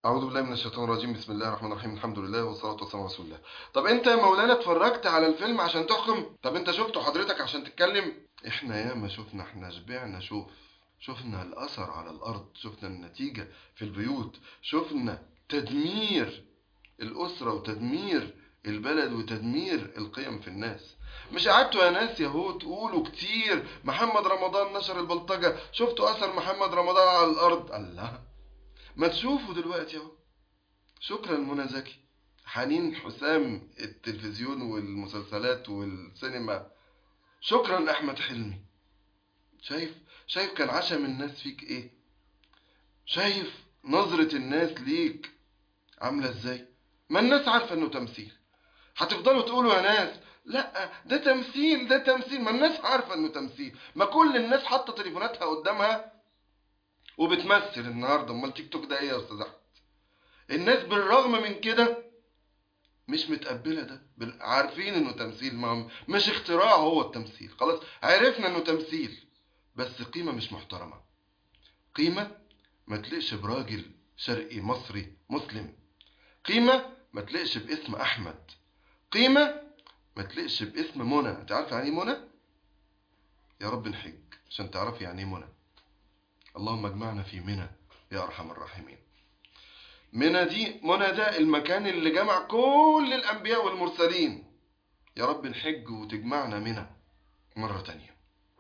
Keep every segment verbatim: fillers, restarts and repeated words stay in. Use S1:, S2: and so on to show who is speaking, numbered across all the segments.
S1: أعوذ بالله من الشيطان الرجيم. بسم الله الرحمن الرحيم. الحمد لله والصلاة والسلام على رسول الله. طب أنت يا مولانا اتفرجت على الفيلم عشان تحكم؟ طب أنت شفته حضرتك عشان تتكلم؟ إحنا ياما شفنا، إحنا شبعنا. شوف، شفنا الأثر على الأرض، شفنا النتيجة في البيوت، شفنا تدمير الأسرة وتدمير البلد وتدمير القيم في الناس. مش قعدتوا يا ناس يهو تقولوا كتير محمد رمضان نشر البلطجة، شفتوا أثر محمد رمضان على الأرض؟ الله، ما تشوفوا دلوقتي اهو. شكرا منى زكي، حنين حسام التلفزيون والمسلسلات والسينما، شكرا احمد حلمي. شايف شايف كان عشم الناس فيك ايه؟ شايف نظرة الناس ليك عاملة ازاي؟ ما الناس عارفة انه تمثيل. هتفضلوا تقولوا يا ناس لا ده تمثيل ده تمثيل؟ ما الناس عارفة انه تمثيل، ما كل الناس حاطة تليفوناتها قدامها وبتمثل النهارده. امال تيك توك ده ايه يا استاذ احمد؟ الناس بالرغم من كده مش متقبله ده، بال- عارفين انه تمثيل، ما هم- مش اختراع، هو التمثيل خلاص عرفنا انه تمثيل، بس قيمه مش محترمه. قيمه ما تليقش براجل شرقي مصري مسلم. قيمه ما تليقش باسم احمد. قيمه ما تليقش باسم منى. انت عارف يعني ايه منى؟ يا رب نحج عشان تعرفي يعني ايه منى. اللهم اجمعنا في منى يا ارحم الراحمين. منى دي، منى ده المكان اللي جمع كل الانبياء والمرسلين. يا رب نحج وتجمعنا منى مرة تانية.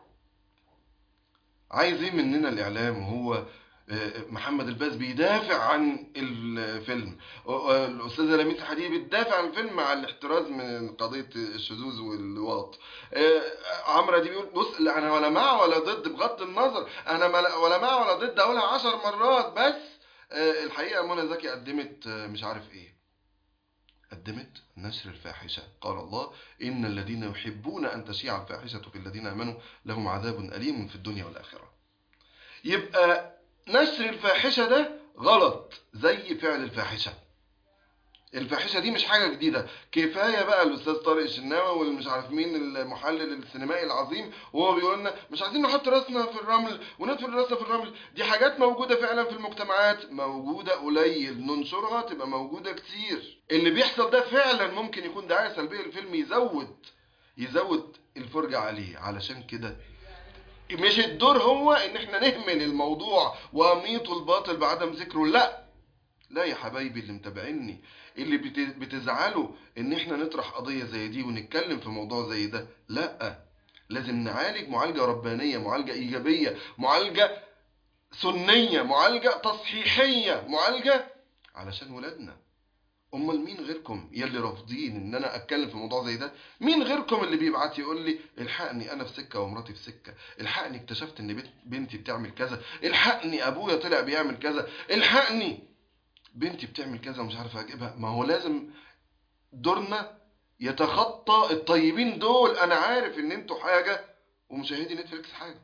S1: عايز ايه مننا الاعلام؟ وهو آه، محمد الباز بيدافع عن الفيلم، آه، الاستاذه لميس حديد بتدافع عن الفيلم مع الاحتراز من قضيه الشذوذ واللواط. آه، عمرو اديب بيقول بص لا انا ولا مع ولا ضد، بغض النظر انا ملا- ولا مع ولا ضد، اقولها عشر مرات بس. آه، الحقيقه منى زكي قدمت آه، مش عارف ايه، قدمت نشر الفاحشة. قال الله إن الذين يحبون أن تشيع الفاحشة في الذين آمنوا لهم عذاب أليم في الدنيا والآخرة. يبقى نشر الفاحشة ده غلط زي فعل الفاحشة. الفاحشة دي مش حاجة جديدة. كفاية بقى الأستاذ طارق الشناوي والمش عارف مين المحلل السينمائي العظيم وهو بيقول لنا مش عايزين نحط راسنا في الرمل وندفن راسنا في الرمل. دي حاجات موجودة فعلا في المجتمعات، موجودة قليل ننشرها تبقى موجودة كتير. اللي بيحصل ده فعلا ممكن يكون دعاية سلبية للفيلم، يزود يزود الفرجة عليه. علشان كده مش الدور هو ان احنا نهمل الموضوع واميطوا الباطل بعدم ذكره، لا. لا يا حبايبي اللي متابعيني، اللي بت- بتزعلوا ان احنا نطرح قضية زي دي ونتكلم في موضوع زي ده، لا. لازم نعالج معالجة ربانية، معالجة ايجابية، معالجة سنية، معالجة تصحيحية، معالجة علشان ولادنا. امال مين غيركم يلي رافضين ان انا اتكلم في موضوع زي ده؟ مين غيركم اللي بيبعت يقول لي الحقني انا في سكه ومراتي في سكه، الحقني اكتشفت ان بنت- بنتي بتعمل كذا، الحقني ابويا طلع بيعمل كذا، الحقني بنتي بتعمل كذا ومش عارف اجيبها. ما هو لازم دورنا يتخطى الطيبين دول. انا عارف ان انتوا حاجه ومشاهدي نتفليكس حاجه،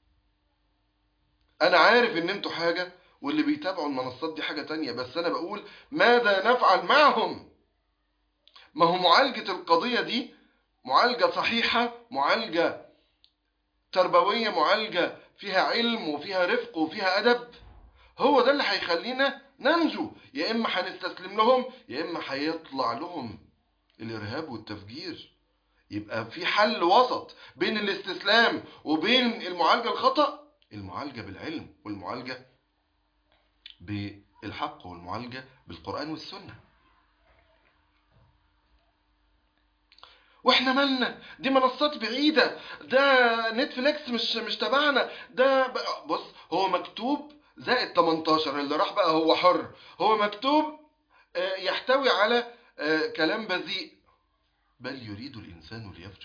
S1: انا عارف ان انتوا حاجه واللي بيتابعوا المنصات دي حاجه تانية، بس انا بقول ماذا نفعل معهم؟ ما هو معالجة القضية دي معالجة صحيحة، معالجة تربوية، معالجة فيها علم وفيها رفق وفيها أدب، هو ده اللي هيخلينا ننجو. يا إما هنستسلم لهم يا إما هيطلع لهم الإرهاب والتفجير. يبقى في حل وسط بين الاستسلام وبين المعالجة الخطأ، المعالجة بالعلم والمعالجة بالحق والمعالجة بالقرآن والسنة. واحنا مالنا؟ دي منصات بعيدة، ده نتفليكس مش مش تبعنا ده بقى. بص هو مكتوب زائد تمنتاشر، اللي راح بقى هو حر. هو مكتوب آه، يحتوي على آه، كلام بذيء، بل يريد الإنسان ليفجر.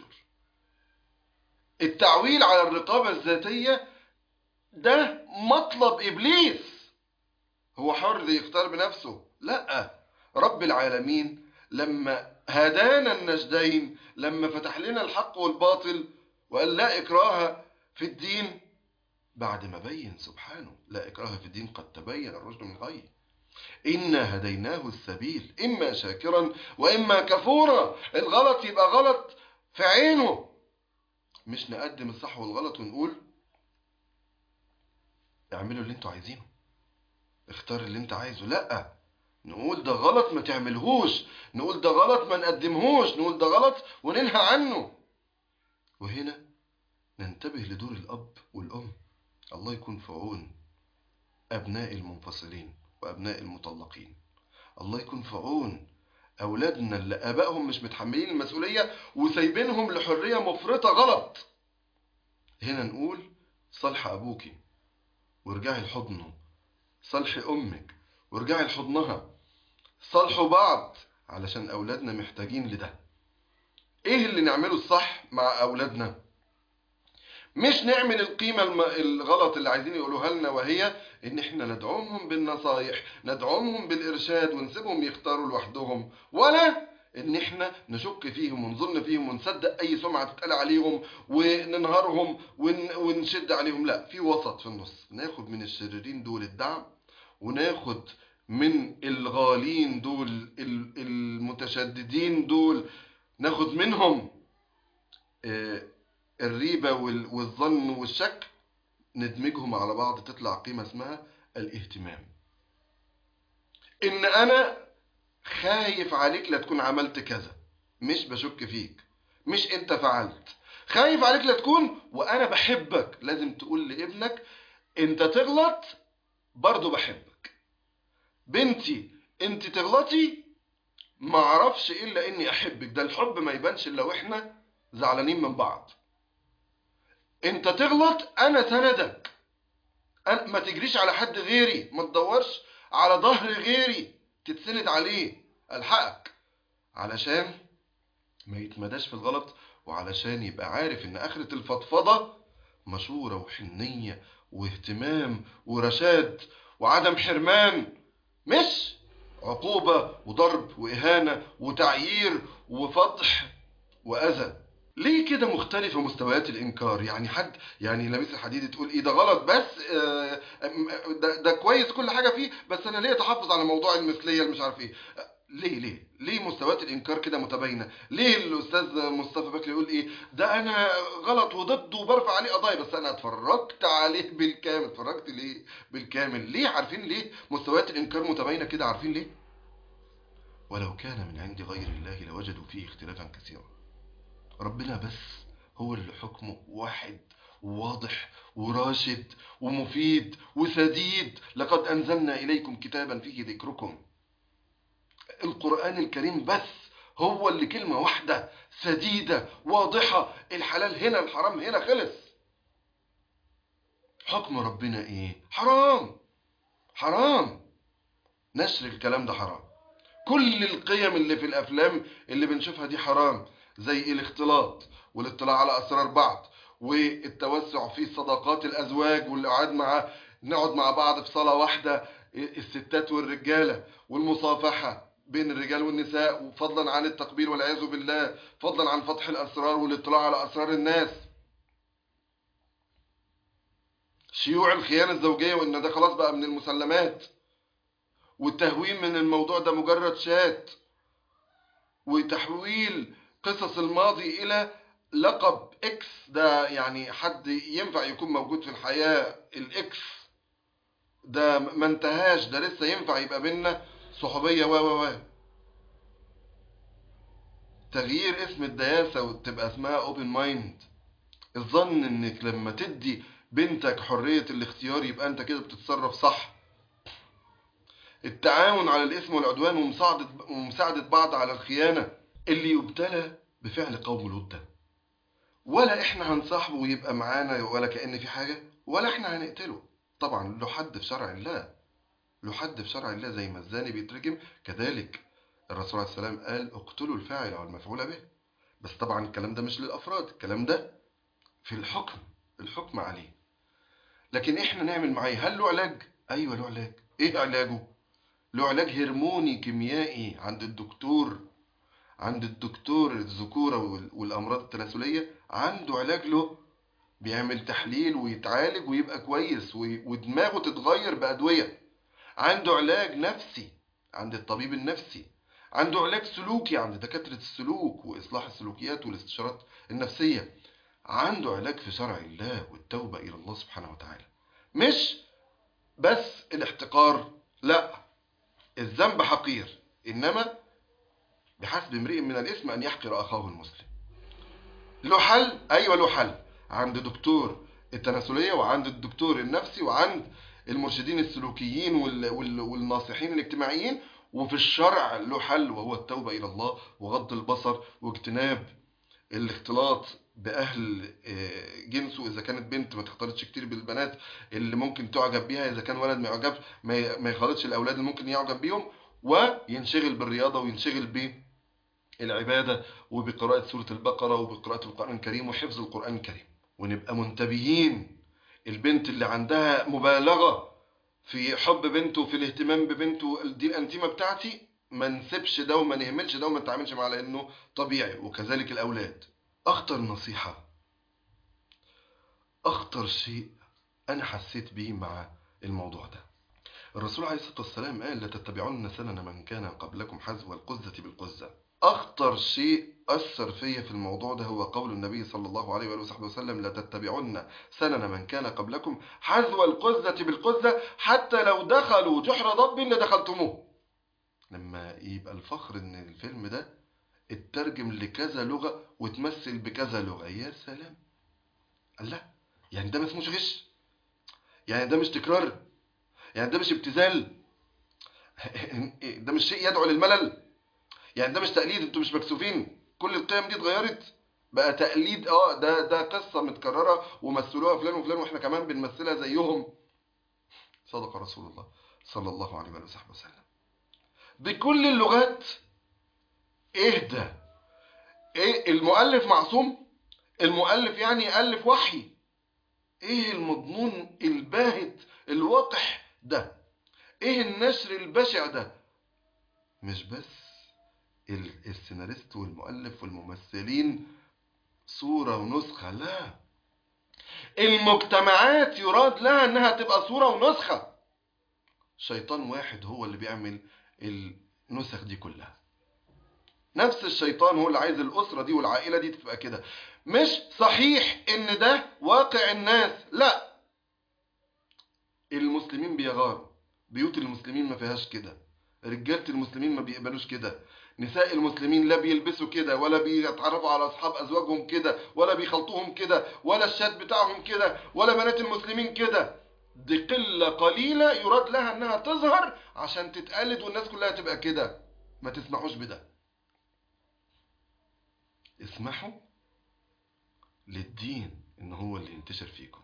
S1: التعويل على الرقابة الذاتية ده مطلب إبليس. هو حر يختار بنفسه؟ لا. رب العالمين لما هدانا النجدين، لما فتح لنا الحق والباطل وقال لا إكراه في الدين، بعد ما بين سبحانه لا إكراه في الدين قد تبين الرشد من الغي، إنا هديناه السبيل إما شاكرا وإما كفورا. الغلط يبقى غلط في عينه، مش نقدم الصح والغلط ونقول اعملوا اللي انتوا عايزينه، اختار اللي انت عايزه. لا، نقول ده غلط ما تعملهوش، نقول ده غلط ما نقدمهوش، نقول ده غلط وننهى عنه. وهنا ننتبه لدور الأب والأم. الله يكون في عون أبناء المنفصلين وأبناء المطلقين. الله يكون في عون أولادنا اللي آبائهم مش متحملين المسؤولية وسايبينهم لحرية مفرطة غلط. هنا نقول صالح أبوكي وارجعي لحضنه، صالحي أمك وارجعي لحضنها، صالحوا بعض علشان أولادنا محتاجين لده. إيه اللي نعمله الصح مع أولادنا؟ مش نعمل القيمة الغلط اللي عايزين يقولوها لنا، وهي ان احنا ندعوهم بالنصايح، ندعوهم بالارشاد ونسيبهم يختاروا لوحدهم، ولا ان احنا نشك فيهم ونظن فيهم ونصدق اي سمعة تتقال عليهم وننهارهم ون... ونشد عليهم. لا، في وسط في النص، ناخد من الشريرين دول الدعم، وناخد من الغالين دول المتشددين دول ناخد منهم آه الريبة والظن والشك، ندمجهم على بعض تطلع قيمة اسمها الاهتمام. ان انا خايف عليك لا تكون عملت كذا، مش بشك فيك، مش انت فعلت، خايف عليك لا تكون، وانا بحبك. لازم تقول لابنك انت تغلط برضو بحبك، بنتي انت تغلطي ما اعرفش الا اني احبك. ده الحب ما يبانش الا واحنا زعلانين من بعض. انت تغلط انا سندك، أنا ما تجريش على حد غيري، ما تدورش على ظهر غيري تتسند عليه، الحقك علشان ما يتمداش في الغلط، وعلشان يبقى عارف ان اخرة الفضفضة مشورة وحنية واهتمام ورشاد وعدم حرمان، مش عقوبة وضرب وإهانة وتعيير وفضح وأذى. ليه كده مختلفة مستويات الإنكار؟ يعني حد يعني لميس الحديد تقول إيه ده غلط بس آه ده, ده كويس كل حاجة فيه، بس أنا ليه تحفظ على موضوع المثلية اللي مش عارف إيه. ليه ليه ليه مستويات الإنكار كده متباينة؟ ليه الأستاذ مصطفى بكري يقول إيه ده أنا غلط وضده وبرفع عليه قضايا، بس أنا اتفرجت عليه بالكامل. اتفرجت ليه بالكامل؟ ليه؟ عارفين ليه مستويات الإنكار متباينة كده؟ عارفين ليه؟ ولو كان من عند غير الله لوجدوا فيه اختلافا كثيرا. ربنا بس هو اللي حكمه واحد وواضح وراشد ومفيد وسديد. لقد أنزلنا إليكم كتابا فيه ذكركم. القرآن الكريم بس هو اللي كلمة واحدة سديدة واضحة، الحلال هنا الحرام هنا، خلص. حكم ربنا ايه؟ حرام، حرام، نشر الكلام ده حرام. كل القيم اللي في الأفلام اللي بنشوفها دي حرام، زي الاختلاط والاطلاع على أسرار بعض والتوسع في صداقات الأزواج والقعاد مع نقعد مع بعض في صالة واحدة الستات والرجالة، والمصافحة بين الرجال والنساء، وفضلا عن التقبيل والعياذ بالله، فضلا عن فتح الأسرار والاطلاع على أسرار الناس، شيوع الخيانة الزوجية وإن ده خلاص بقى من المسلمات، والتهوين من الموضوع ده مجرد شات، وتحويل قصص الماضي إلى لقب إكس. ده يعني حد ينفع يكون موجود في الحياة الإكس ده ما انتهاش، ده لسه ينفع يبقى بينا صحوبية و و و تغيير اسم الدياسة وتبقى اسمها اوبن مايند. الظن انك لما تدي بنتك حرية الاختيار يبقى انت كده بتتصرف صح. التعاون على الاسم والعدوان ومساعدة, ومساعدة بعض على الخيانة. اللي يبتلى بفعل قوم لوط ده، ولا احنا هنصاحبه ويبقى معانا ولا كأن في حاجة، ولا احنا هنقتله. طبعا له حد في شرع الله، له حد في شرع الله، زي ما الزاني بيترجم كذلك الرسول عليه السلام قال اقتلوا الفاعل والمفعول به. بس طبعا الكلام ده مش للأفراد، الكلام ده في الحكم، الحكم عليه. لكن احنا نعمل معاه هل له علاج؟ ايوه له علاج. ايه علاجه؟ له علاج هرموني كيميائي عند الدكتور، عند الدكتور الذكورة والأمراض التناسلية عنده علاج له، بيعمل تحليل ويتعالج ويبقى كويس ودماغه تتغير بأدوية. عنده علاج نفسي عند الطبيب النفسي، عنده علاج سلوكي عند دكاترة السلوك وإصلاح السلوكيات والاستشارات النفسية، عنده علاج في شرع الله والتوبة إلى الله سبحانه وتعالى. مش بس الاحتقار، لا، الذنب حقير، إنما بحسب امرئ من الإثم أن يحقر أخاه المسلم. له حل؟ أيوة له حل، عند دكتور التناسلية وعند الدكتور النفسي وعند المرشدين السلوكيين وال... وال... والناصحين الاجتماعيين. وفي الشرع له حل، وهو التوبة إلى الله وغض البصر واجتناب الاختلاط بأهل جنسه. إذا كانت بنت ما تختلطش كتير بالبنات اللي ممكن تعجب بيها، إذا كان ولد ما يعجبش ما يخلطش الأولاد اللي ممكن يعجب بيهم، وينشغل بالرياضة وينشغل بالعبادة وبقراءة سورة البقرة وبقراءة القرآن الكريم وحفظ القرآن الكريم. ونبقى منتبهين، البنت اللي عندها مبالغة في حب بنته وفي الاهتمام ببنته، دي الأنتيمة بتاعتي، ما نسيبش ده وما نهملش ده وما نتعاملش معاه لأنه طبيعي. وكذلك الأولاد. أخطر نصيحة، أخطر شيء أنا حسيت بيه مع الموضوع ده، الرسول عليه الصلاة والسلام قال: لا تتبعون سنن من كان قبلكم حذو القزة بالقزة. أخطر شيء أثر فيا في الموضوع ده هو قول النبي صلى الله عليه وآله وصحبه وسلم: لا تتبعون سنن من كان قبلكم حذو القزة بالقزة حتى لو دخلوا جحر ضب لدخلتموه. لما يبقى الفخر إن الفيلم ده اترجم لكذا لغة وتمثل بكذا لغة، يا سلام. الله، يعني ده ما اسموش غش؟ يعني ده مش تكرار؟ يعني ده مش ابتذال؟ ده مش شيء يدعو للملل؟ يعني ده مش تقليد؟ انتوا مش مكسوفين؟ كل القيم دي اتغيرت بقى تقليد. اه ده ده قصة متكررة ومثلوها فلان وفلان واحنا كمان بنمثلها زيهم. صدق رسول الله صلى الله عليه وآله وسلم. بكل اللغات. ايه ده؟ ايه المؤلف معصوم؟ المؤلف يعني يألف وحي؟ ايه المضمون الباهت الوقح ده؟ ايه النشر البشع ده؟ مش بس السيناريست والمؤلف والممثلين صورة ونسخة، لا، المجتمعات يراد لها انها تبقى صورة ونسخة. شيطان واحد هو اللي بيعمل النسخ دي كلها. نفس الشيطان هو اللي عايز الأسرة دي والعائلة دي تبقى كده. مش صحيح ان ده واقع الناس، لا، المسلمين بيغاروا، بيوت المسلمين ما فيهاش كده، رجالة المسلمين ما بيقبلوش كده، نساء المسلمين لا بيلبسوا كده ولا بيتعرفوا على أصحاب أزواجهم كده ولا بيخلطوهم كده ولا الشات بتاعهم كده ولا بنات المسلمين كده. دي قلة قليلة يراد لها انها تظهر عشان تتقلد والناس كلها تبقى كده. ما تسمحوش بده. اسمحوا للدين ان هو اللي ينتشر فيكم.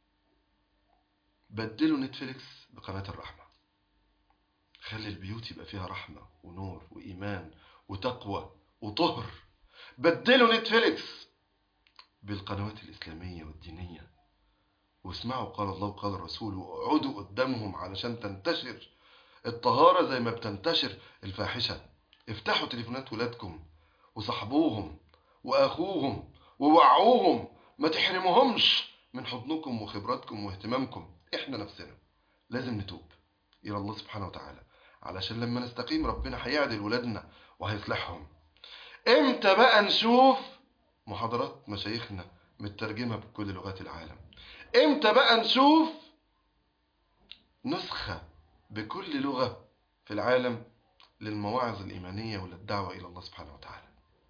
S1: بدلوا نتفليكس بقناة الرحمة، خلي البيوت يبقى فيها رحمة ونور وإيمان وتقوى وطهر. بدلوا نتفليكس بالقنوات الإسلامية والدينية، واسمعوا قال الله وقال الرسول، وقعدوا قدامهم علشان تنتشر الطهارة زي ما بتنتشر الفاحشة. افتحوا تليفونات ولادكم وصحبوهم وأخوهم ووعوهم، ما تحرموهمش من حضنكم وخبراتكم واهتمامكم. احنا نفسنا لازم نتوب إلى الله سبحانه وتعالى، علشان لما نستقيم ربنا هيعدل ولادنا وهيصلحهم. امتى بقى نشوف محاضرات مشايخنا مترجمة بكل لغات العالم؟ امتى بقى نشوف نسخة بكل لغة في العالم للمواعظ الإيمانية وللدعوة إلى الله سبحانه وتعالى؟